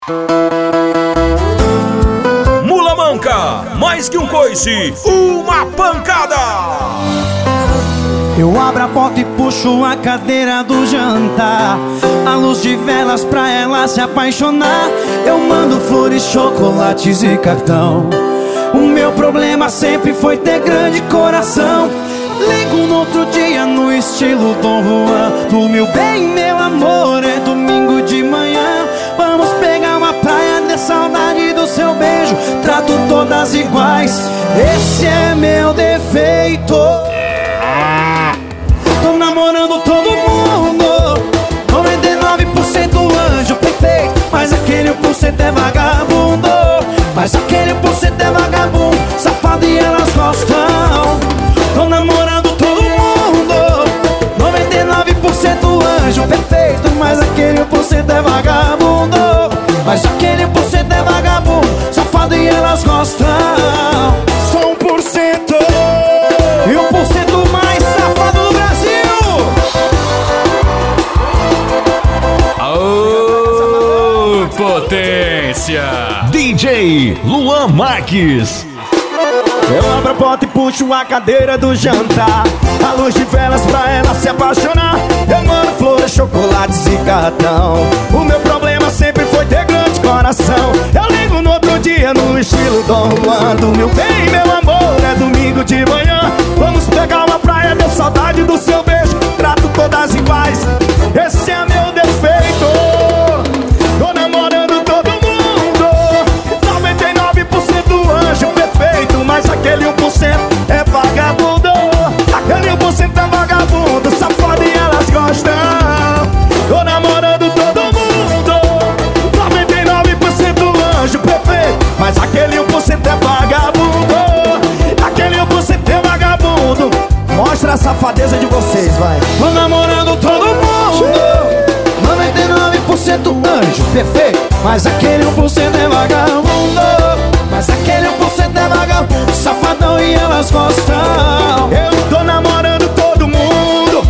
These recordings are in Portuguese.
Mula manca, mais que um coice, uma pancada. Eu abro a porta e puxo a cadeira do jantar, a luz de velas pra ela se apaixonar. Eu mando flores, chocolates e cartão. O meu problema sempre foi ter grande coração. Ligo no outro dia no estilo Dom Juan. Dormiu bem, meu amor, é domingo de manhã. Vamos pegar uma praia, de saudade do seu beijo. Trato todas iguais, esse é meu defeito. Tô namorando todo mundo, 99% anjo perfeito, mas aquele 1% é vagabundo. Mas aquele 1% é vagabundo, safado e elas gostam. Tô namorando todo mundo, 99% anjo perfeito, mas aquele 1% é vagabundo. Mas aquele 1% é vagabundo, safado e elas gostam. Só 1% e 1% mais safado do Brasil. Aô, potência! DJ Luan Marques. Eu abro a porta e puxo a cadeira do jantar, a luz de velas pra ela se apaixonar. Eu mando flores, chocolates e cartão. O meu problema sempre foi ter grande coração. Eu ligo no outro dia no estilo Dom Juan. Dormiu bem, meu amor, é domingo de manhã. Vamos pegar uma praia, deu saudade do seu beijo. Trato todas iguais, esse é meu defeito. Tô namorando todo mundo, 99% anjo perfeito, mas aquele 1% é vagabundo. Aquele 1% é vagabundo, safado e elas gostam. Tô namorando todo mundo, 99% anjo perfeito, mas aquele 1% é vagabundo. Aquele 1% é vagabundo. Mostra a safadeza de vocês, vai. Tô namorando todo mundo, 99% anjo perfeito, mas aquele 1% é vagabundo. Mas aquele 1% é vagabundo, safadão e elas gostam. Eu tô namorando todo mundo,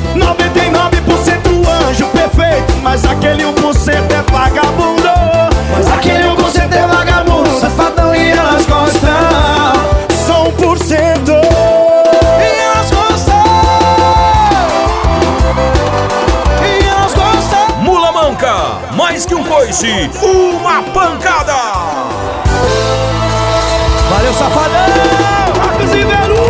99% anjo perfeito, mas aquele 1% é vagabundo. Mas aquele 1% é vagabundo, safadão e elas gostam. Só 1% e elas gostam. E elas gostam. Mula manca, mais que um coice, uma pancada. Valeu, safadão! Marcos e Veru!